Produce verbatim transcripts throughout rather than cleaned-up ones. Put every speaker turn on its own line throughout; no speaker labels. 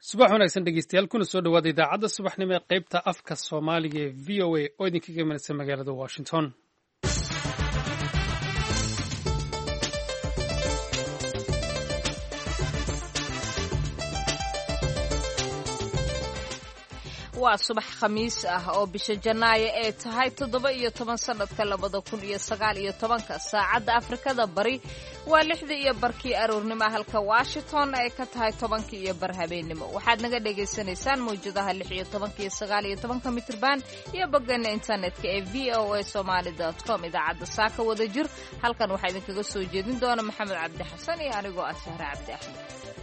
subax wanaagsan dhegeystayaal kuna soo dhawaada idaacadda subaxnimo ee qaybta afka soomaaliga ee v o a oo idinkaga imanaysa magaalada washington.
waa subax khamiis ah oo bisha janaayo ee tahay toddoba iyo toban sanadka labada kun iyo sagaal iyo tobanka saacadda afrikada bari waa lixdii iyo barkii aroornimo halka washington ay ka tahay tobankii iyo bar habeennimo waxaad naga dhagaysanaysaan mawjadaha lix iyo tobanka iyo sagaal iyo tobanka mitirban iyo boggeena internetka ee v o a somali dot com idaacadda saaka wada jir halkan waxaa idinkaga soo jeedin doona maxamed cabdi xasan iyo anigoo ah sahre cabdi axmed.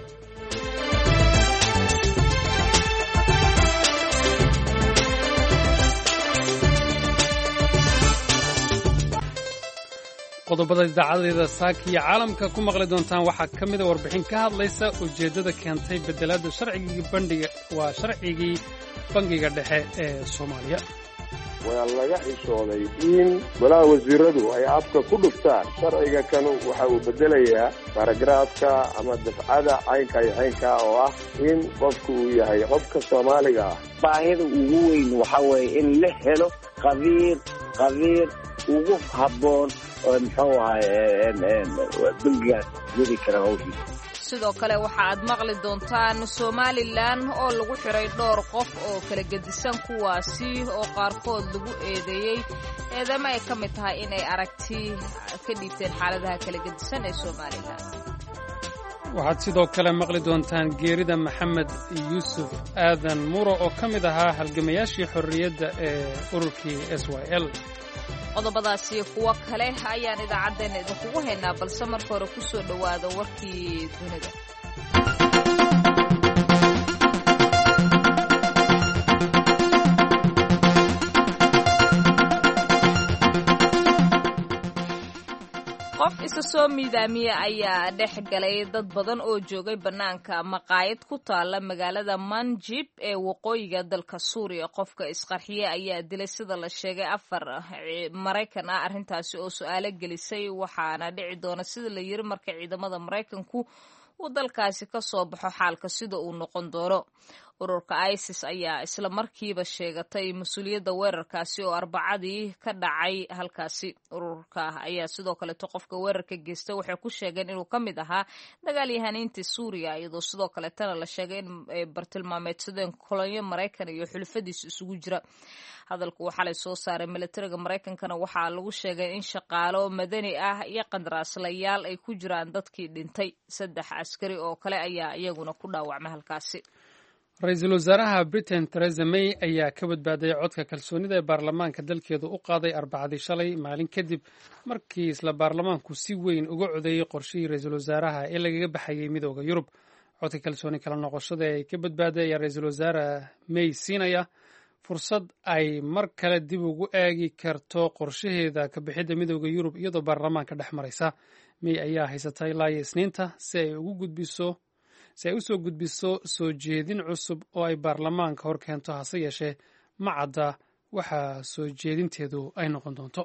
qodobada idaacadeeda saaka iyo caalamka ku maqli doontaan waxaa ka mida warbixin ka hadlaysa ujeeddada keentay bedelaadda sharcigii bandhiga waa sharcigii bangiga dhexe ee soomaaliya.
waa laga xishooday in golaha wasiiradu ay afka ku dhuftaan sharciga kanu waxa uu bedelayaa baaragraafka ama dafcada caynka iyo caynka oo ah in qofku uu yahay qofka soomaaliga ah.
baahida ugu weyn waxa weeye in la helo qabiir qabiir ugu habboon oo muxuu ahay bangigaas wadi kara hawshiisa.
sidoo kale waxa aad maqli doontaan somalilan oo lagu xiray dhowr qof oo kala gedisan kuwaasi oo qaarkood lagu eedeeyey eedama ay ka mid tahay inay aragti ka dhiibteen xaaladaha kala gedisan ee somalilan.
waxaad sidoo kale maqli doontaan geerida maxamed yuusuf aadan muro oo ka mid ahaa halgamayaashii xorriyadda ee ururkii s y l.
qodobadaasi kuwo kale ayaan idaacaddeenna idinkugu haynaa balse marka hore ku soo dhowaada warkii dunida. qof isa soo miidaamiye ayaa dhex galay dad badan oo joogay bannaanka maqaayad ku taalla magaalada manjib ee waqooyiga dalka suuriya. qofka isqarxiye ayaa dilay sida la sheegay afar maraykan ah arrintaasi oo su-aalo gelisay waxaana dhici doona sida la yiri marka ciidamada maraykanku uu dalkaasi ka soo baxo xaalka sida uu noqon doono. ururka isis ayaa isla markiiba sheegatay mas-uuliyadda weerarkaasi oo arbacadii ka dhacay halkaasi. ururka ayaa sidoo kaleeto qofka weerarka geysta waxay ku sheegeen inuu ka mid ahaa dagaalyahaniintii suuriya iyadoo sidoo kaleetana la sheegay in bartilmaameedsadeen kolonyo maraykan iyo xulufadiisa isugu jira. hadalku waxaa lay soo saaray milatariga maraykankana waxaa lagu sheegay in shaqaalo madani ah iyo qandaraaslayaal ay ku jiraan dadkii dhintay. saddex askari oo kale ayaa iyaguna ku dhaawacmay halkaasi.
ra-iisul wasaaraha britain theresa may ayaa ka badbaaday codka kalsoonida ee baarlamaanka dalkeedu u qaaday arbacadii shalay maalin kadib markii isla baarlamaanku si weyn uga codeeyey qorshihii ra-iisul wasaaraha ee lagaga baxayay midooda yurub. codka kalsooni kala noqoshada ee ka badbaaday ayaa ra-iisul wasaare may siinaya fursad ay mar kale dib ugu eegi karto qorshaheeda ka bixidda midooda yurub iyadoo baarlamaanka dhex maraysa. may ayaa haysata ilaa iyo isniinta si ay ugu gudbiso si ay u soo gudbiso soo jeedin cusub oo ay baarlamaanka hor keento hase yeeshee ma cadda waxa soo jeedinteedu ay noqon doonto.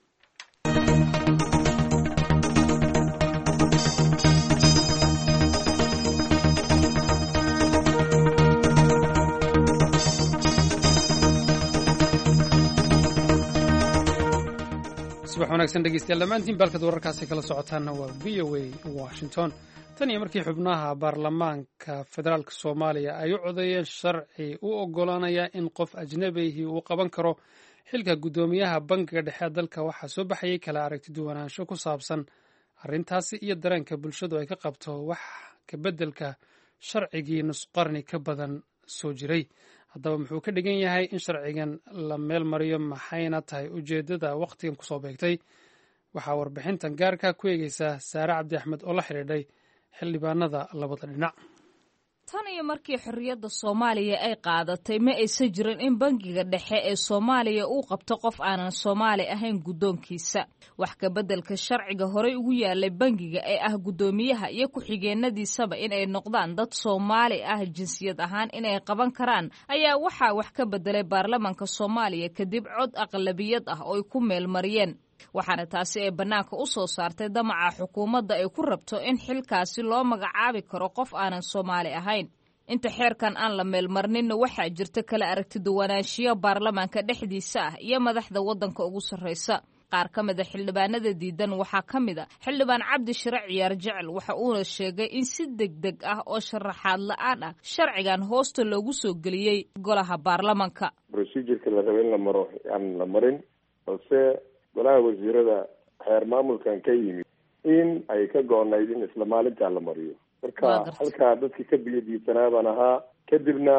subax wanaagsan dhegeystayaal dhammaantiin baalkad wararkaasi kala socotaanna waa v o a washington. tan iyo markii xubnaha baarlamaanka federaalk soomaaliya ay u codeeyeen sharci u oggolaanaya in qof ajnabihii uu qaban karo xilka guddoomiyaha bangiga dhexe dalka waxaa soo baxayay kala aragti duwanaansho ku saabsan arrintaasi iyo dareenka bulshadu ay ka qabto wax ka beddelka sharcigii nusqarni ka badan soo jiray. haddaba muxuu ka dhigan yahay in sharcigan la meel mariyo maxayna tahay ujeeddada wakhtigan kusoo beegtay? waxaa warbixintan gaarka ku eegeysa saare cabdi axmed oo la xidhiidhay xildhibaanada labada dhinac.
tan iyo markii xorriyadda soomaaliya ay qaadatay ma aysan jirin in bangiga dhexe ee soomaaliya uu qabto qof aanan soomaali ahayn guddoonkiisa. wax ka beddelka sharciga horey ugu yaalay bangiga ee ah guddoomiyaha iyo ku-xigeenadiisaba inay noqdaan dad soomaali ah jinsiyad ahaan inay qaban karaan ayaa waxaa wax ka beddelay baarlamaanka soomaaliya kadib cod aqlabiyad ah oo ay ku meelmariyeen. waxaana taasi ay bannaanka u soo saartay damaca xukuumadda ay ku rabto in xilkaasi loo magacaabi karo qof aanan soomaali ahayn. inta xeerkan aan la meelmarninna waxaa jirta kala aragtiduwanaanshiyo baarlamaanka dhexdiisa ah iyo madaxda waddanka ugu sarraysa. qaar ka mida xildhibaanada diidan waxaa ka mid a xildhibaan cabdi shire ciyaar jecel waxa uuna sheegay in si degdeg ah oo sharaxaad la-aan ah sharcigan hoosta loogu soo geliyey golaha baarlamanka.
procedureka la raba in la maro aan la marin, balse golaha wasiirada xeer maamulkan ka yimid in ay ka go-nayd in isla maalintaa la mariyo. marka halkaa dadkii ka biyadiisanaa baan ahaa. kadibna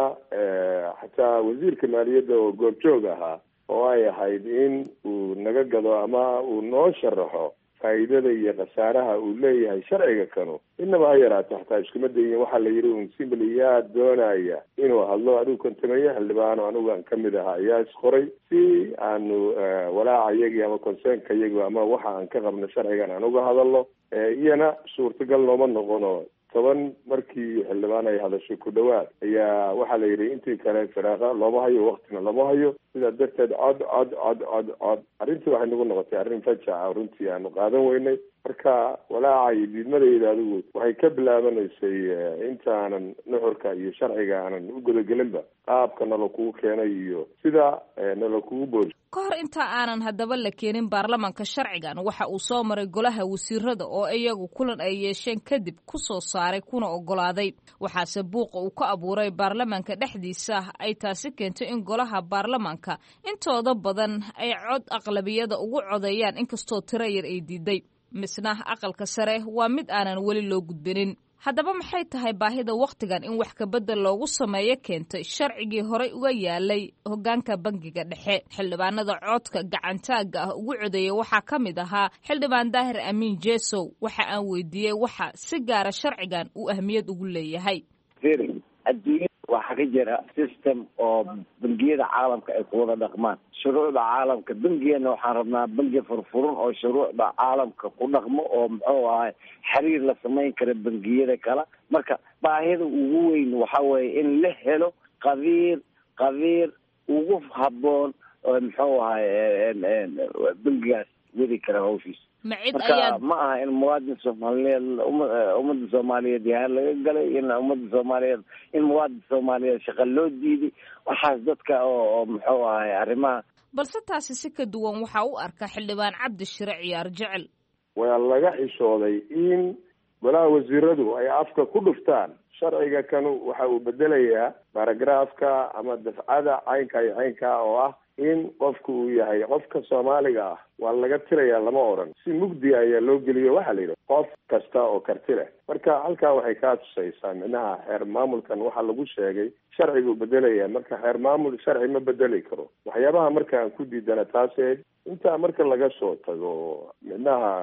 xataa wasiirka maaliyadda oo goobjoog ahaa oo ay ahayd in uu naga gado ama uu noo sharaxo faa'iidada iyo khasaaraha uu leeyahay sharciga kanu inaba ha yaraato xataa iskuma dayin. waxaa la yidhi un simbly yaa doonaya inuu hadlo adigu kontameeye xildhibaano anigu aan ka mid ahaa ayaa isqoray si aanu walaaca iyagii ama concernka iyagi ama waxa aan ka qabno sharcigan aan uga hadalno. iyana suurtagal nooma noqono toban markii xildhibaan ay hadashay ku dhawaad ayaa waxaa la yidhi intii kale firaaqa looma hayo, waktina lama hayo. sidaa darteed cod cod cod cod cod arrintii waxay nagu noqotay arrin fajaca runtii aanu qaadan weynay. marka walaaca iyo diidmadayda adigu waxay ka bilaabanaysay intaanan nuxurka iyo sharciga aanan u gudagelinba qaabka nala kugu keenay iyo sida nala kugu boori.
ka hor inta aanan haddaba la keenin baarlamanka sharcigan waxa uu soo maray golaha wasiirada oo iyagu kulan ay yeesheen kadib ku soo saaray kuna ogolaaday. waxaase buuqa uu ka abuuray baarlamanka dhexdiisa ay taasi keentay in golaha baarlamanka intooda badan ay cod aqlabiyada ugu codeeyaan inkastoo tiro yar ay diiday. misna aqalka sare waa mid aanan weli loo gudbinin. haddaba maxay tahay baahida wakhtigan in wax kabedel loogu sameeyo keentay sharcigii horey uga yaalay hoggaanka bangiga dhexe? xildhibaanada codka gacantaaga ah ugu codeeyay waxaa ka mid ahaa xildhibaan daahir amiin jesow. waxa aan weydiiyey waxa si gaara sharcigan uu ahmiyad ugu leeyahay.
adduunyada waxaa ka jira system oo bangiyada caalamka ay ku wada dhaqmaan shuruucda caalamka. bangigana waxaan rabnaa bangi furfuran oo shuruucda caalamka ku dhaqmo oo muxuu ahay xiriir la samayn kara bangiyada kale. marka baahida ugu weyn waxa weeye in la helo qabiir qabiir ugu habboon oo muxuu ahay bangigaas wadi kara hawshiisa. marka ma aha in muwaadin soomaaliyeed ummadda soomaaliyeed yahaan laga galay in ummadda soomaaliyeed in muwaadin soomaaliyeed shaqa loo diiday waxaas dadka oo muxuu ahay arrimaha.
balse taasi si ka duwan waxaa u arka xildhibaan cabdi shire ciyaar jecel.
waa laga xishooday in golaha wasiiradu ay afka ku dhuftaan sharciga kanu waxa uu bedelayaa baragraafka ama dafcada caynka iyo caynka oo ah in qofku uu yahay qofka soomaaliga ah waa laga tirayaa lama oran. si mugdi ayaa loo geliyo waxaa la yidhi qof kasta oo karti leh. marka halkaa waxay kaa tusaysaa micnaha xeer maamulkan waxaa lagu sheegay sharciguu bedelaya. marka xeer maamul sharci ma bedeli karo. waxyaabaha marka aan ku diidana taaseed intaa marka laga soo tago micnaha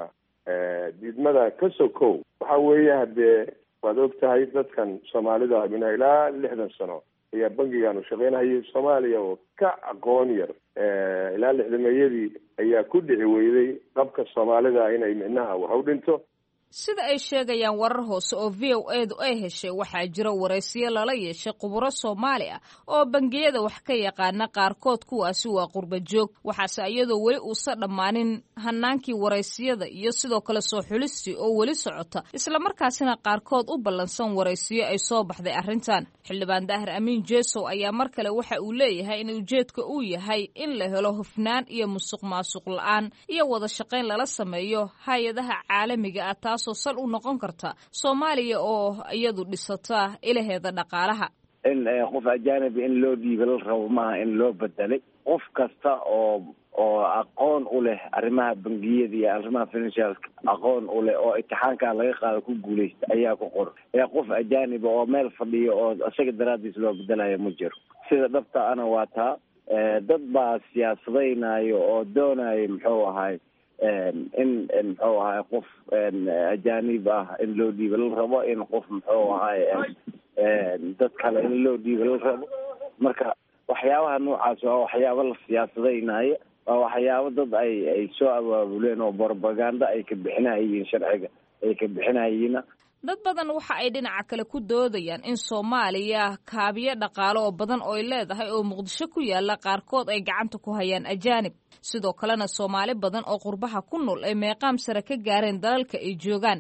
diidmada ka sokow waxa weeye haddee waad og tahay dadkan soomaalida minha ilaa lixdan sano ayaa bangigan u shaqeynayay soomaaliya oo ka aqoon yar ilaa lixdameeyadii ayaa ku dhici weyday qabka soomaalida inay micnaha wax u dhinto.
sida ay sheegayaan warar hoose oo v o edu ay heshay waxaa jira waraysiyo lala yeeshay khuburo Soomaali ah oo bangiyada wax ka yaqaana qaarkood kuwaasi waa qurba joog. waxaase iyadoo weli uusan dhammaanin hanaankii waraysiyada iyo sidoo kale soo xulistii oo weli socota islamarkaasina qaarkood u ballansan waraysiyo ay soo baxday arrintan. xildhibaan daahir amiin jesow ayaa mar kale waxa uu leeyahay in ujeedka uu yahay in la helo hufnaan iyo musuq maasuq la-aan iyo wada shaqayn lala sameeyo hay-adaha caalamiga ah taasoo sal u noqon karta Soomaaliya oo iyadu dhisata ilaheeda dhaqaalaha.
in qof ajaanib in loo dhiibo la rabo maaha in loo bedelay. qof kasta oo oo aqoon u leh arrimaha bangiyada iyo arrimaha financialka aqoon u leh oo imtixaanka laga qaado ku guuleysta ayaa ku qor. ee qof ajaanib oo meel fadhiyo oo isaga daraadiis loo bedelayo ma jiro. sida dhabta ana waa taa dad baa siyaasadaynayo oo doonayo muxuu ahay in muxuu ahay qof ajaanib ah in loo dhiibo la rabo in qof muxuu ahay dad kale in loo dhiibo la rabo. marka waxyaabaha noocaas waa waxyaabo la siyaasadaynayo waa waxyaabo dad ay ay soo abaabuleen oo propaganda ay ka bixinayeen sharciga ay ka bixinayeen.
dad badan waxa ay dhinaca kale ku doodayaan in Soomaaliya kaabiye dhaqaale oo badan oo ay leedahay oo Muqdisho ku yaala qaarkood ay gacanta ku hayaan ajaanib. sidoo kalena Soomaali badan oo qurbaha ku nool ay meeqaam sare ka gaareen dalalka ay joogaan.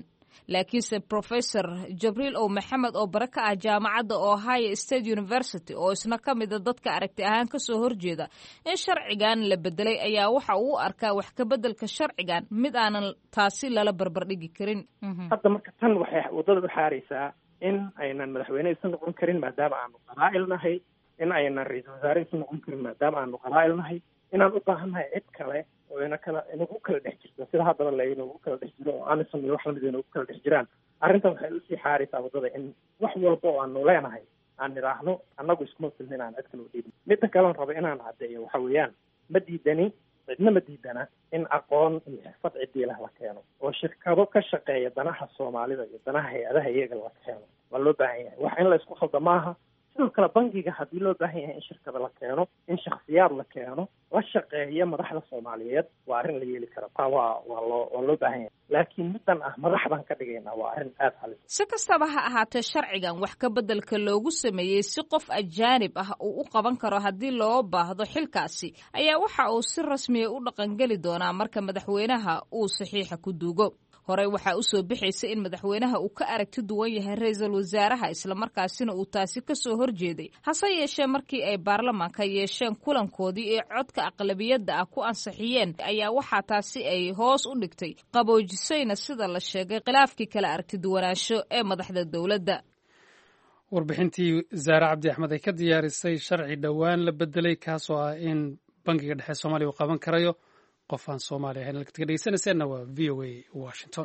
laakiinse professor Jibriil oo Maxamed oo bara ka ah jaamacadda Ohio State University oo isna ka mid ah dadka aragti ahaan ka soo horjeeda in sharcigan la bedelay ayaa waxa uu arkaa wax ka bedelka sharcigan mid aanan taasi lala barbar dhigi karin.
hadda marka tan waxay wadada u xaaraysaa in aynan madaxweyne isu noqon karin maadaama aanu qabaa'il nahay, in aynan ra-iisul wasaare isu noqon karin maadaama aanu qabaa'il nahay, inaan u baahannahay cid kale oo ina kala inagu kala dhex jirto sida haddaba la inagu kala dhex jiro oo amisom iyo wax lamid inagu kala dhex jiraan. arrintan waxay usii xaaraysaa wadada in wax walba oo aanu leenahay aan nidhaahno annagu iskuma filna inaan cid kale u dhiibin. midda kaleon raba inaan caddeeyo waxa weeyaan ma diidani cidna ma diidana in aqoon iyo xirfad cidiilah la keeno oo shirkado ka shaqeeya danaha Soomaalida iyo danaha hay-adaha iyaga la keeno. waa loo baahan yahay wax in la isku khalda maaha. sidoo kale bangiga haddii loo baahan yahay in shirkada la keeno, in shakhsiyaad la keeno la shaqeeya madaxda Soomaaliyeed, waa arrin la yeeli kara. taa waa waa loo waa loo baahan yahay. laakiin middan ah madaxdan ka dhigaynaa waa arrin aad halis.
si kastaba ha ahaatee sharcigan wax ka bedelka loogu sameeyey si qof ajaanib ah uu u qaban karo haddii loo baahdo xilkaasi ayaa waxa uu si rasmiya u dhaqangeli doonaa marka madaxweynaha uu saxiixa ku duugo. horey waxaa u soo bixaysa in madaxweynaha uu ka aragti duwan yahay ra-iisul wasaaraha islamarkaasina uu taasi ka soo horjeeday. hase yeeshee markii ay baarlamaanka yeesheen kulankoodii ee codka aqlabiyadda ah ku ansixiyeen ayaa waxaa taasi ay hoos u dhigtay qaboojisayna sida la sheegay khilaafkii kala aragti duwanaansho ee madaxda dowladda.
warbixintii Zaare Cabdi Axmed ay ka diyaarisay sharci dhowaan la bedelay kaasoo ah in bangiga dhexe Soomaaliya uu qaban karayo qof aan Soomaali ahayn. halka dhegeysanaysaana waa V O A Washington.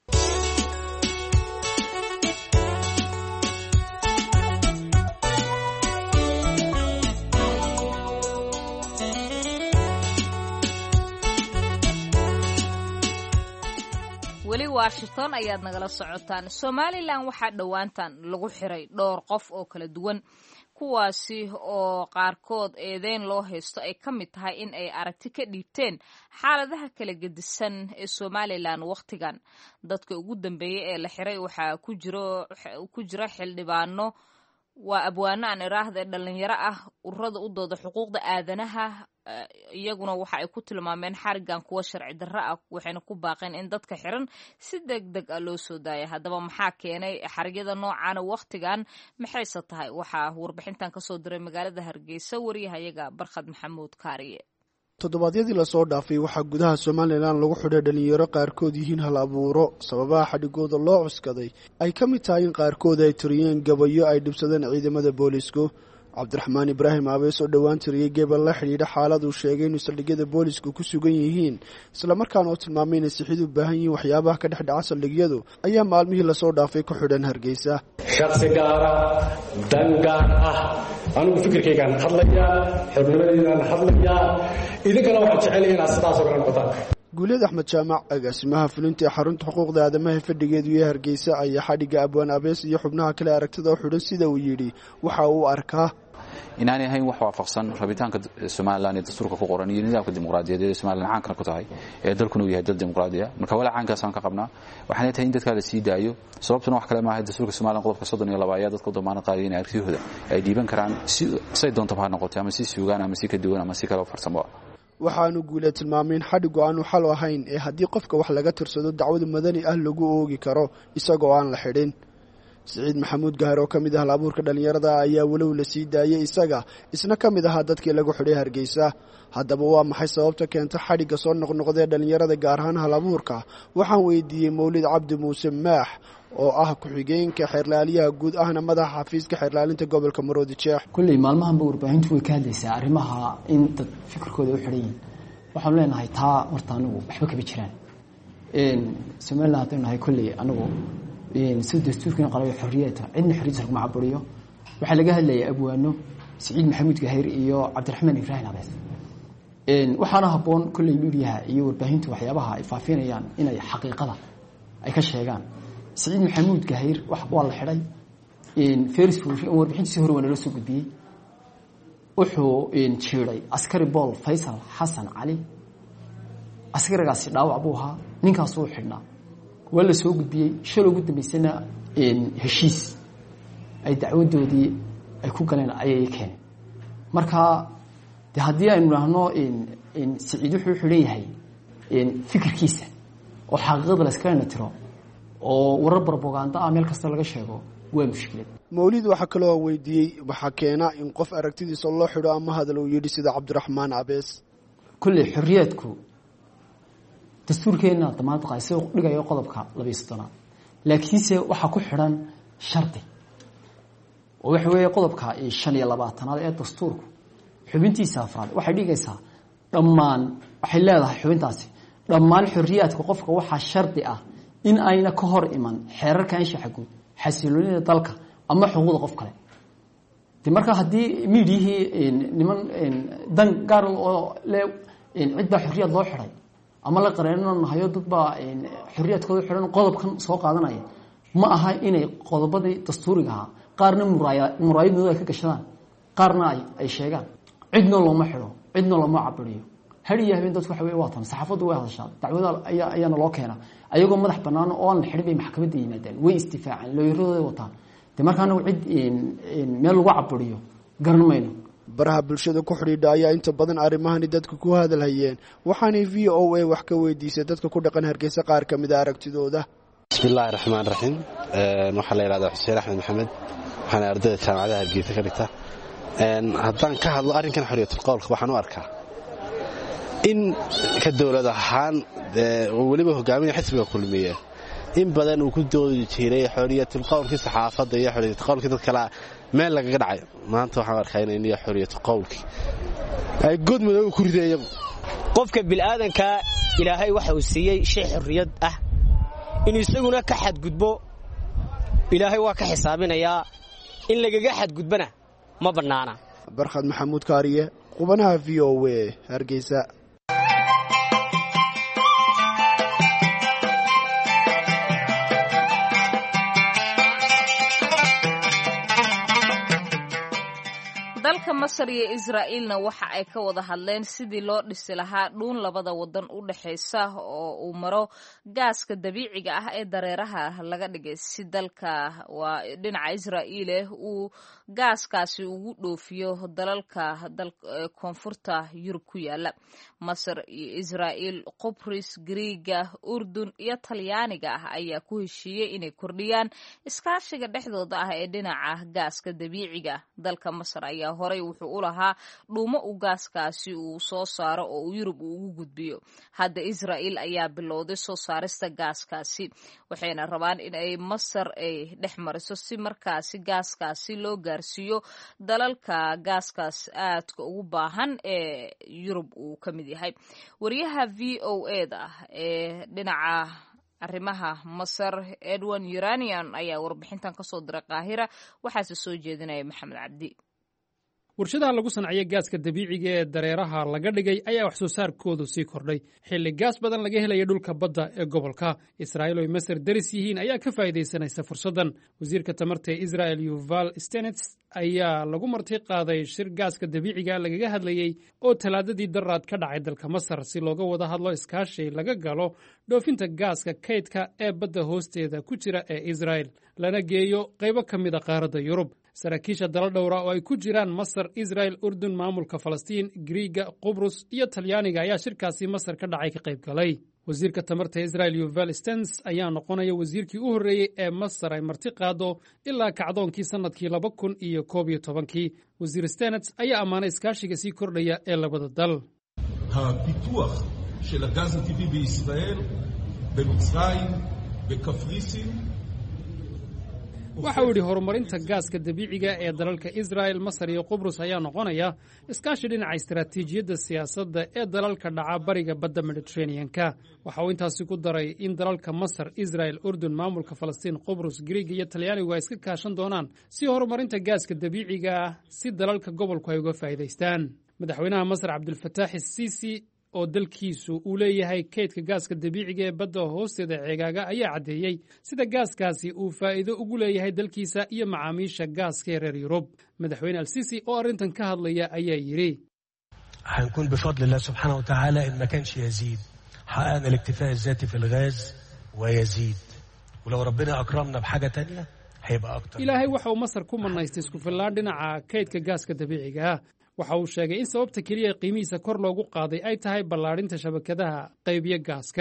weli Washington ayaad nagala socotaan. Somaliland waxaa dhowaantan lagu xiray dhowr qof oo kala duwan kuwaasi oo qaarkood eedeyn loo haysto ay ka mid tahay in ay aragti ka dhiibteen xaaladaha kala gedisan ee Somaliland waqtigan. dadka ugu dambeeyay ee la xiray waxaa ku jiro ku jira xildhibaano waa abwaano aan iraahdo dhalinyaro ah ururada u dooda xuquuqda aadanaha iyaguna waxa ay ku tilmaameen xarigan kuwa sharci darro ah waxayna ku baaqeen in dadka xiran si degdeg ah loo soo daayo. haddaba maxaa keenay xarigyada noocan waqtigan maxayse tahay? waxaa warbixintan ka soo diray magaalada Hargeysa wariyahayaga Barkhad Maxamuud Kaariye.
toddobaadyadii lasoo dhaafay waxaa gudaha Somaliland lagu xidhay dhalinyaro qaarkood yihiin hal abuuro. sababaha xadhigooda loo cuskaday ay ka mid tahay in qaarkood ay tiriyeen gabayo ay dhibsadeen ciidamada boolisku. cabdiraxmaan ibraahim aabees oo dhowaan tiriyey gebel la xidhiidha xaalad uu sheegay inuu saldhigyada boolisku ku sugan yihiin islamarkaana oo tilmaamay inay sixid u baahan yihiin waxyaabaha ka dhex dhaca saldhigyadu ayaa maalmihii lasoo dhaafay ku xidhan Hargeysa.
shakhsi gaara dan gaar ah anigu fikirkaygaan hadlayaa, xubnimadeedaan hadlayaa, idinkana waxaan jecelahay inaad sidaas oo kale noqotaan.
guuleed axmed jaamac agaasimaha fulinta ee xarunta xuquuqda aadamaha fadhigeedu ee Hargeysa ayaa xadhiga abwaan abees iyo xubnaha kale aragtida u xidhan sida uu yidhi waxa uu arkaa
inaanay ahayn wax waafaqsan rabitaanka Somaliland ee dastuurka ku qoran iyo nidaamka dimuqraadiyadeed ee Somaliland caan ku tahay ee dalkuna uu yahay dal dimuqraadi ah. marka wala caankaas aan ka qabnaa waxaan tahay in dadka la sii daayo sababtuna wax kale ma aha dastuurka Somaliland qodobka soddon iyo laba ayaa dadku damaanad qaadeen in aragtidooda ay dhiiban karaan si say doonto ha noqoto ama si suugaan ama si ka duwan ama si kale farsamo.
waxaanu guuleed tilmaameen xadhigu aanu xal ahayn ee haddii qofka wax laga tirsado dacwad madani ah lagu oogi karo isagoo aan la xidhin. Saciid Maxamuud Gaar oo kamid ah hal-abuurka dhalinyarada ayaa walow la sii daayay isaga isna kamid ahaa dadkii lagu xidhay Hargeysa. haddaba waa maxay sababta keenta xadhiga soo noqnoqday dhalinyarada gaar ahaan hal-abuurka? waxaan weydiiyey Mawlid Cabdi Muuse Maax oo ah ku-xigeenka xeerlaaliyaha guud ahna madaxa xafiiska xeerlaalinta gobolka Maroodi Jeex.
kulley maalmahanba warbaahintu way ka hadlaysaa arrimaha in dad fikirkooda u xidhan yihiin. waxaan leenahay taa horta anigu waxba kaba jiraan. Somaliland haddaynu nahay kulley anigu sida dastuurkana qalayo xorriyada cidna xorriyada kuma caburiyo. waxaa laga hadlayay abwaano Saciid Maxamuud Gaheer iyo Cabdiraxmaan Ibraahim Abees. waxaana habboon kulley miidiyaha iyo warbaahintu waxyaabaha ay faafinayaan inay xaqiiqada ay ka sheegaan. Saciid Maxamuud Gaheer wax waa la xidhay Faris Fuushi oo warbixintiisa hore loo soo gudbiyay wuxuu jiray askari Bool Faysal Xasan Cali. askarigaasi dhaawac buu ahaa, ninkaas uu xidhnaa waa la soo gudbiyey. shil ugu dambeysana heshiis ay dacwadoodii ay ku galeen ayay keeneen. marka de haddii aynu idhaahno Saciid wuxuu xidhan yahay fikirkiisa oo xaqiiqada la iskana tiro oo warar propaganda ah meel kasta laga sheego waa mushkilad.
Mawlid waxa kale oo weydiiyey waxa keena in qof aragtidiisa loo xidho ama hadal uu yidhi sida Cabdiraxmaan Abees.
kulli xurriyadku dastuurkeena damaad qaysay oo dhigayo qodobka laba iyo soddon laakiinse waxa ku xiran sharti oo waxa weeye qodobka shan iyo labaatan ee dastuurku xubintiisa afraad waxay dhigaysaa dhammaan waxay leedahay xubintaasi dhammaan xurriyadka qofka waxa sharti ah in ayna ka hor iman xeerarka anshaxa guud xasiloonida dalka ama xuquuqda qof kale. de marka hadii miidiyihii niman dan gaar oo le cid baa xurriyad loo xiray ama la qareenan hayo dad baa xurriyadkooda xiran qodobkan soo qaadanaya ma aha inay qodobadii dastuuriga ah qaarna muraayadooda ka gashadaan qaarna ay sheegaan cidna looma xiro cidna looma cabiriyo hadiya habeen dadku waxa way waatan saxaafadu way hadashaa dacwada ayaa ayana loo keenaa ayagoo madax banaan oo aan xidhin bay maxkamadda yimaadeen way istifaaceen looyirooda wataan de markaana cid meel lagu cabiriyo garan mayno.
baraha bulshada ku xidhiidha ayaa inta badan arrimahani dadku ku hadalhayeen waxaanay v o a wax ka weydiisay dadka ku dhaqan Hargeysa qaar ka mid ah aragtidooda.
bismillaahi raxmaani raxiim waxaa la yiraahdaa Xuseen Axmed Maxamed waxaan ardayda jaamacadda Hargeysa ka dhigta haddaan ka hadlo arrinkan xorriyatul qowlka waxaan u arkaa in ka dawlad ahaan waliba hogaamiyaha xisbiga kulmiye in badan uu ku doodi jiray xorriyatul qowlka saxaafadda iyo xorriyatul qowlka dad kale meel laga dhacay maanta waxaan arkaa in ay xorriyatul qowlka ay god madow ku ridayo
qofka bil aadanka ilaahay waxa uu siiyay shay xorriyad ah in isaguna ka xadgudbo ilaahay waa ka xisaabinayaa in lagaga xadgudbana ma banaana.
Barkhad Maxamuud Kaariye qubanaha v o a Hargeysa.
dalka Masar iyo Israa'iilna waxa ay ka wada hadleen sidii loo dhisi lahaa dhuun labada wadan u dhaxaysa oo uu maro gaaska dabiiciga ah ee dareeraha laga dhigay si dalka waa dhinaca Israa'iil uu gaaskaasi ugu dhoofiyo dalalka koonfurta Yurub ku yaala. Masar iyo Israa'iil, Qobris, Griiga, Urdun iyo Talyaaniga ah ayaa ku heshiiyey inay kordhiyaan iskaashiga dhexdooda ah ee dhinaca gaaska dabiiciga. dalka Masar ayaa horay wuxuu u lahaa dhuumo uu gaaskaasi uu soo saaro oo uu Yurub ugu gudbiyo. hadda Israa'iil ayaa bilowday soo saarista gaaskaasi waxayna rabaan in ay Masar ay dhex mariso si markaasi gaaskaasi loo gaarsiiyo dalalka gaaskaas aadka ugu baahan ee Yurub uu ka mid yahay. wariyaha V O A da ee dhinaca arrimaha Masar Edwin Uranian ayaa warbixintan ka soo diray Qaahira waxaase soo jeedinaya Maxamed Cabdi.
warshadaha lagu sanciyo gaaska dabiiciga ee dareeraha laga dhigay ayaa wax soo saarkoodu sii kordhay xilli gaas badan laga helaya dhulka badda ee gobolka. Israa'iil oo Masar daris yihiin ayaa ka faa'iideysanaysa fursadan. wasiirka tamarta ee Israel Yuval Stenetz ayaa lagu marti qaaday shir gaaska dabiiciga lagaga hadlayay oo talaadadii daraad ka dhacay dalka Masar si looga wada hadlo iskaashi laga galo dhoofinta gaaska kaydka ee badda hoosteeda ku jira ee Israel lana geeyo qaybo ka mid ah qaaradda Yurub. saraakiisha dalal dhowra oo ay ku jiraan Masar, Israel, Urdun, maamulka Falastiin, Griiga, Qubrus iyo Talyaaniga ayaa shirkaasi Masar ka dhacay ka qayb galay. wasiirka tamarta Israel Yuval Stenetz ayaa noqonaya wasiirkii u horreeyey ee Masar ay marti qaado ilaa kacdoonkii sanadkii laba kun iyo koob iyo tobankii. wasiir Stenetz ayaa ammaanay iskaashiga sii kordhaya ee labada dal.
הפיתוח של הגז הטבעי בישראל, במצרים, בקפריסין
waxa uu yidhi horumarinta gaaska dabiiciga ee dalalka Israel, Masar iyo Qubrus ayaa noqonaya iskaashi dhinaca istiraatiijiyadda siyaasadda ee dalalka dhaca bariga badda Mediterranean-ka. waxa uu intaasi ku daray in dalalka Masar, Israel, Urdun, maamulka Falastiin, Qubrus, Griiga iyo Talyaanigu ay iska kaashan doonaan si horumarinta gaaska dabiiciga ah si dalalka gobolku ay uga faa'iidaystaan. madaxweynaha Masar Cabdulfataax Siisi oo dalkiisu uu leeyahay kaydka gaaska dabiiciga ee badda hoosteeda ceegaaga ayaa caddeeyey sida gaaskaasi uu faa'iido ugu leeyahay dalkiisa iyo macaamiisha gaaska ee reer Yurub. madaxweyne Al-Sisi oo arrintan ka hadlaya ayaa yidhi
هنكون بفضل الله سبحانه وتعالى إن ما كانش يزيد حققنا الاكتفاء الذاتي في الغاز ويزيد ولو ربنا أكرمنا بحاجة تانية هيبقى أكتر.
ilaahay waxa uu Masar ku manaystay isku fillaan dhinaca kaydka gaaska dabiiciga ah. waxa uu sheegay in sababta keliya qiimihiisa kor loogu qaaday ay tahay ballaadhinta shabakadaha qaybiya gaaskan.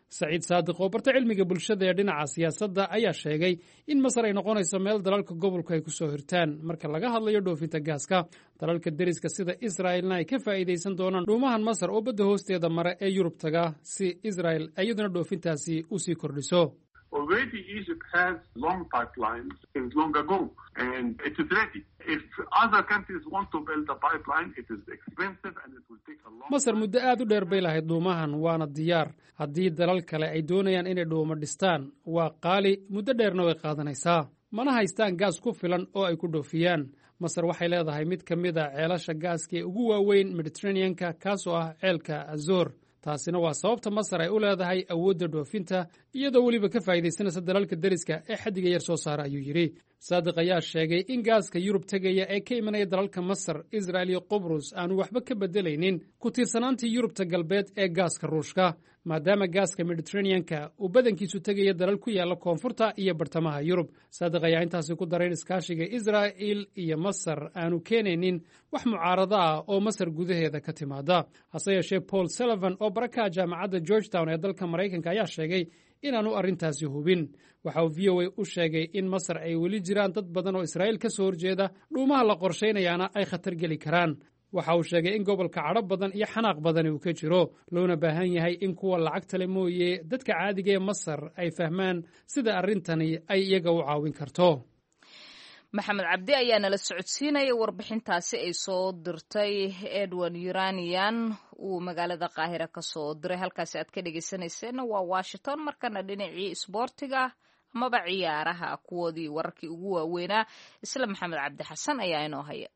saciid saadiq oo barta cilmiga bulshada ee dhinaca siyaasadda ayaa sheegay in masar ay noqonayso meel dalalka gobolku ay ku soo hirtaan marka laga hadlayo dhoofinta gaaska dalalka deriska sida israa'ilna ay ka faa'iidaysan doonaan dhuumahan masar oo badda hoosteeda mare ee yurub taga si israa'il iyaduna dhoofintaasi u sii kordhiso.
Already Egypt has long pipelines since long ago, and it is ready. If other countries want to build a pipeline, it is expensive and it will take a long time.
Masar muddo aad u dheer bay lahayd dhuumahan waana diyaar. Haddii dalal kale ay doonayaan inay dhuumo dhistaan, waa qaali muddo dheerna way qaadanaysaa. Mana haystaan gaas ku filan oo ay ku dhoofiyaan. Masar waxay leedahay mid ka mid a ceelasha gaaska ee ugu waaweyn Mediterranean-ka kaasoo ah ceelka Azor. taasina waa sababta masar ay u leedahay awoodda dhoofinta iyadoo weliba ka faa'iidaysanaysa dalalka deriska ee xaddiga yar soo saara ayuu yidhi. saadiq ayaa sheegay in gaaska yurub tegaya ee ka imanaya dalalka masar israa'il iyo qubrus aanu waxba ka beddelaynin ku tiirsanaantii yurubta galbeed ee gaaska ruushka maadaama gaaska mediterranean-ka uu badankiisu tegaya dalal ku yaalla koonfurta iyo bartamaha yurub. saadiq ayaa intaasi ku daray in iskaashiga israa'il iyo masar aanu keenaynin wax mucaarado ah oo masar gudaheeda ka timaada. hase yeeshee paul sullivan oo barakaha jaamacadda georgetown ee dalka maraykanka ayaa sheegay inaanu arrintaasi hubin. waxa uu v o a u sheegay in masar ay weli jiraan dad badan oo israa'iil ka soo horjeeda dhuumaha la qorshaynayaana ay khatar geli karaan. waxa uu sheegay in gobolka cadho badan iyo xanaaq badani uu ka jiro loona baahan yahay in kuwa lacagta le mooye dadka caadiga ee masar ay fahmaan sida arrintani ay iyaga u caawin karto.
maxamed cabdi ayaa nala socodsiinaya warbixintaasi ay soo dirtay edwin uranian uu magaalada qaahira ka soo diray. halkaasi aad ka dhegeysanayseena waa washington. markana dhinacii isboortiga amaba ciyaaraha kuwoodii wararkii ugu waaweynaa isla maxamed cabdi xasan ayaa inoo haya.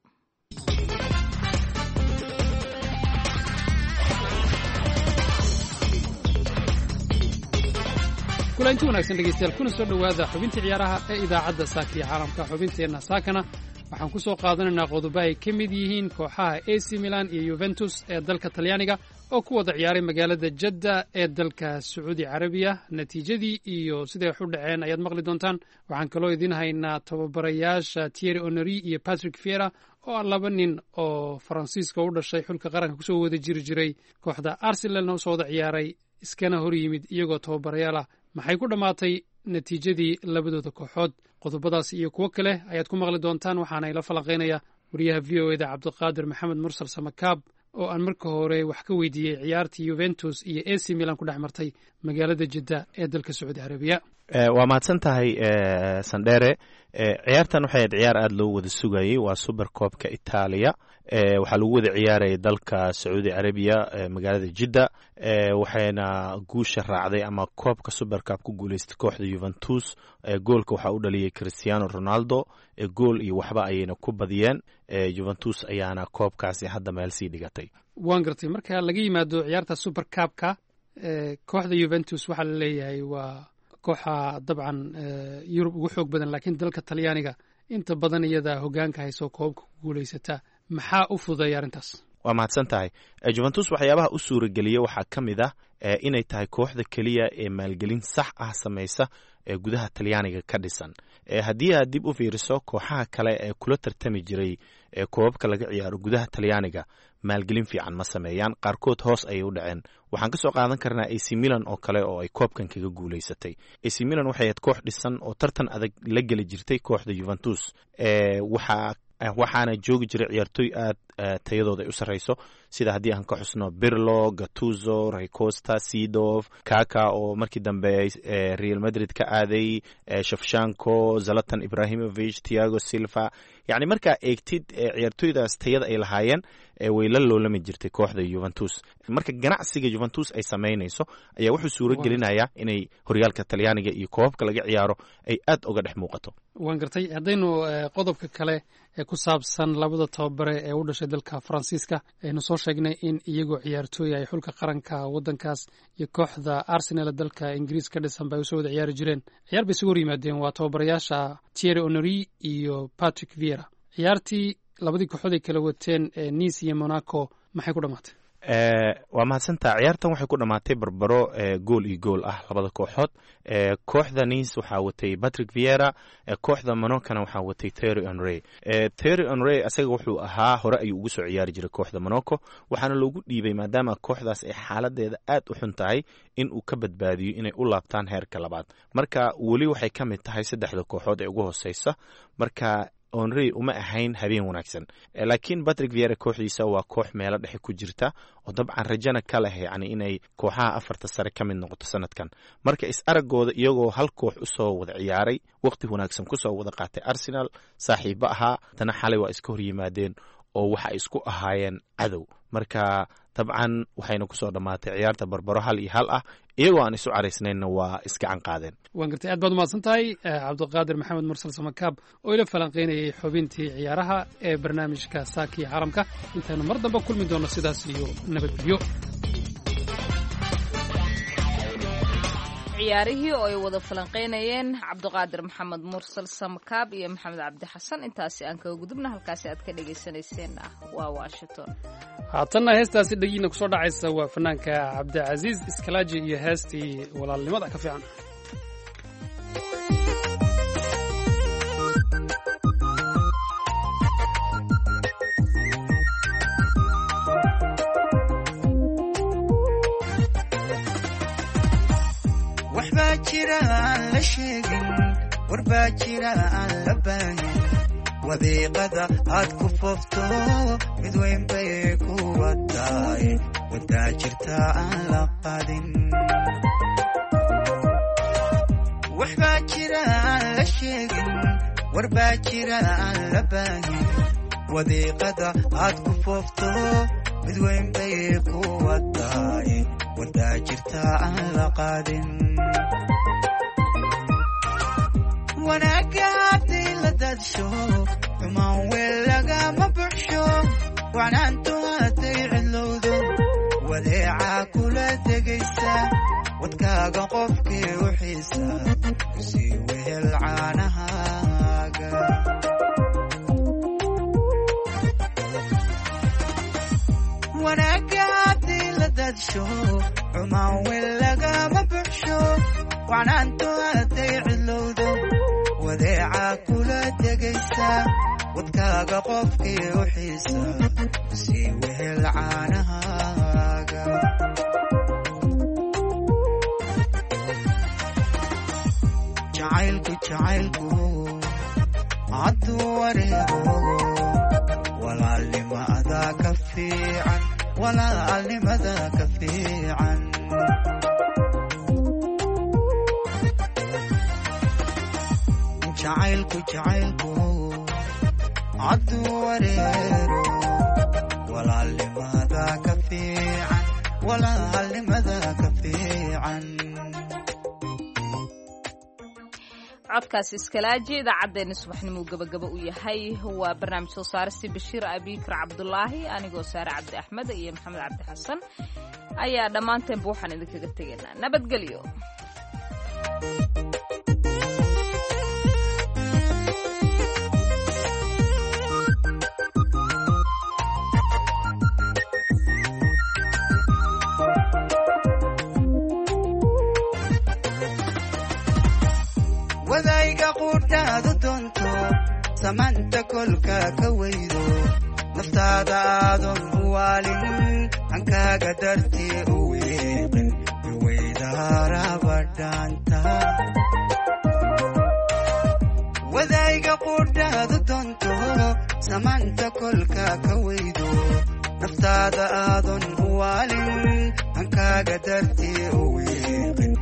kulanti wanaagsan dhegeystayaal kuna soo dhowaada xubintii ciyaaraha ee idaacadda saaka iyo caalamka. xubinteenna saakana waxaan ku soo qaadanaynaa qodobo ay ka mid yihiin kooxaha A C Milan iyo Juventus ee dalka Talyaaniga oo ku wada ciyaaray magaalada Jeddah ee dalka Sacuudi Carabiya. natiijadii iyo siday wax u dhaceen ayaad maqli doontaan. waxaan kaloo idin haynaa tababarayaasha Thierry Henry iyo Patrick Vieira oo ah laba nin oo Faransiiska u dhashay xulka qaranka kusoo wada jiri jiray kooxda Arsenalna usoo wada ciyaaray iskana hor yimid iyagoo tababarayaal ah. maxay ku dhammaatay natiijadii labadooda kooxood? qodobadaas iyo kuwo kale ayaad ku maqli doontaan. waxaana ila falaqaynaya wariyaha v o eda cabdiqaadir maxamed mursal samakaab oo aan marka hore wax ka weydiiyey ciyaartii Juventus iyo A C Milan ku dhex martay magaalada Jeddah ee dalka Sacuudi Carabiya.
waa mahadsan tahay sandheere. ciyaartan waxay ahayd ciyaar aada loo wada sugayey. waa super koobka Itaaliya. waxaa lagu wada ciyaarayay dalka Sacuudi Carabiya magaalada Jeddah. waxayna guusha raacday ama koobka super cup ku guuleystay kooxda Juventus. goolka waxaa u dhaliyay Cristiano Ronaldo. gool iyo waxba ayayna ku badiyeen. Juventus ayaana koobkaasi hadda meel sii dhigatay.
waan gartay. marka laga yimaado ciyaarta super cupka kooxda Juventus waxaa la leeyahay waa kooxa dabcan Yurub ugu xoog badan laakiin dalka Talyaaniga inta badan iyada hoggaanka hayso koobka ku guuleysata. maxaa u fududeeya arrintaas?
waa mahadsan tahay. Juventus waxyaabaha u suurageliyey waxaa ka mid ah inay tahay kooxda keliya ee maalgelin sax ah samaysa ee gudaha Talyaaniga ka dhisan. haddii aad dib u fiiriso kooxaha kale ee kula tartami jiray ee koobabka laga ciyaaro gudaha Talyaaniga maalgelin fiican ma sameeyaan. qaarkood hoos ayay u dhaceen. waxaan ka soo qaadan karnaa A C Milan oo kale oo ay koobkan kaga guulaysatay. A C Milan waxay ahayd koox dhisan oo tartan adag la geli jirtay kooxda Juventus. waxaa waxaana joogi jiray ciyaartooy aad tayadooda ay u sarreyso sida haddii aan ka xusno Pirlo, Gattuso, Costa, Seedorf, Kaka oo markii dambe Real Madrid ka aaday, Shevchenko, Zlatan Ibrahimovic, Thiago Silva. yacni markaa eegtid ciyaartooydaas tayada ay lahaayeen way la loolami jirtay kooxda Juventus. marka ganacsiga Juventus ay samaynayso ayaa wuxuu suuro gelinayaa inay horyaalka Talyaaniga iyo koobabka laga ciyaaro ay aad uga dhex muuqato.
waan gartay. haddaynu qodobka kale ee ku saabsan labada tababare ee u dhashay dalka Faransiiska aynu soo sheegnay in iyagoo ciyaartooy ay xulka qaranka waddankaas iyo kooxda Arsenal dalka Ingiriis ka dhisan bay usoo wada ciyaari jireen. ciyaar bay isugu hor yimaadeen. waa tababarayaasha Thierry Henry iyo Patrick Vieira. ciyaartii labadii kooxood ay kala wateen Nice iyo Monaco maxay ku dhamaatay?
waa mahadsantaa. ciyaartan waxay ku dhammaatay barbaro gool iyo gool ah labada kooxood. kooxda nice waxaa watay patrick viera, kooxda monacona waxaa watay Thierry Henry. Thierry Henry asaga wuxuu ahaa hore ayuu ugu soo ciyaari jiray kooxda Monaco, waxaana loogu dhiibay maadaama kooxdaas ay xaaladeeda aad u xun tahay in uu ka badbaadiyo inay u laabtaan heerka labaad. marka weli waxay ka mid tahay saddexda kooxood ee ugu hooseysa. marka Henry uma ahayn habeen wanaagsan, laakiin Patrick Vieira kooxdiisa waa koox meelo dhexe ku jirta oo dabcan rajana ka leh yani inay kooxaha afarta sare ka mid noqoto sanadkan. marka is aragooda iyagoo hal koox u soo wada ciyaaray, waqti wanaagsan ku soo wada qaatay Arsenal, saaxiibo ahaa, tana xalay waa iska hor yimaadeen oo waxa isku ahaayeen cadow. marka dabcan waxayna ku soo dhamaatay ciyaarta barbaro hal iyo hal ah, iyagoo aan isu caraysnayna waa iskacan qaadeen.
waan gartay, aad baad umahadsan tahay cabdiqaadir maxamed mursal samakaab oo ila falanqaynayay xubintii ciyaaraha ee barnaamijka saakii caalamka. intaynu mar dambe kulmi doono sidaas iyo nabadgelyo.
ciyaarihii oo ay wada falanqaynayeen cabdiqaadir maxamed mursal samakaab iyo maxamed cabdi xasan. intaasi aan kaga gudubna, halkaasi aad ka dhagaysanayseen ah waa Washington.
haatanna heestaasi dhagiina kusoo dhacaysa waa fanaanka cabdicasiis iskalaaji iyo heestii walaalnimada ka fiican.
waxbaa jira aan la sheegin, warbaa jira aan la baahin, wadiiqada aad ku foofto mid weyn bay ku wadaay, wadaa jirta aan la qaadin. waxbaa jira aan la sheegin, warbaa jira aan la baahin, wadiiqada aad ku foofto mid weyn bay ku wadaay, wadaa jirta aan la qaadin. wanaaga haddii la daadsho xumaan weel lagama buxsho, wacnaantu hadday cidlowdo wadeecaa kula degaysa, wadkaaga qofkii u xiisa kusii wehel caanahaaga. wanaaga haddii la daadsho xumaan weel lagama buxsho, wacnaantu hadday cidlowdo wadeecaa kula degaysa, wadkaaga qofkii u xiisa kusii wehel caanahaaga. jacaylku jacaylku hadduu wareego, walaalnimada ka fiican, walaalnimada ka fiican. jacaylku jacaylku hadduu wareero, walaalnimada ka fiican, walaalnimada ka fiican.
codkaas iskalaaji idaacaddeenna subaxnimuu gabagaba u yahay. waa barnaamij soo saaristii bashiir abikar cabdulaahi, anigoo saare cabdi axmed iyo maxamed cabdi xasan ayaa dhammaanteenba waxaan idinkaga tegaynaa nabadgelyo.
wadayga quudhaadu doonto samaanta kolka ka weydo, naftaada aadan u waalin, hankaaga dartii u weeqin, iweydaaraba dhaanta. wadayga quudhaadu doonto samaanta kolka ka weydo, naftaada aadan u waalin, hankaaga dartii u weeqin,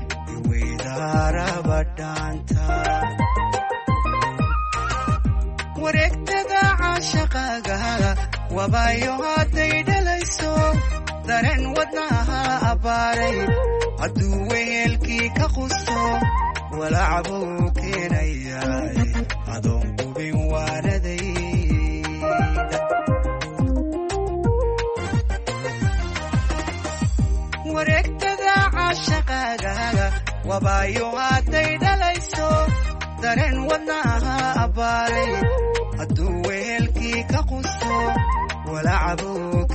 wareegtada caashaqaaga wabaayo hadday dhalayso, dareen wadnaha abbaaray hadduu wehelkii ka qusto, walacbuu keenayaay adoon qubin waaradayda. wareegtada caashaqaaga wabaayo hadday dhalayso, dareen wadnaha abbaaray hadduu wehelkii ka qusto, walacbuu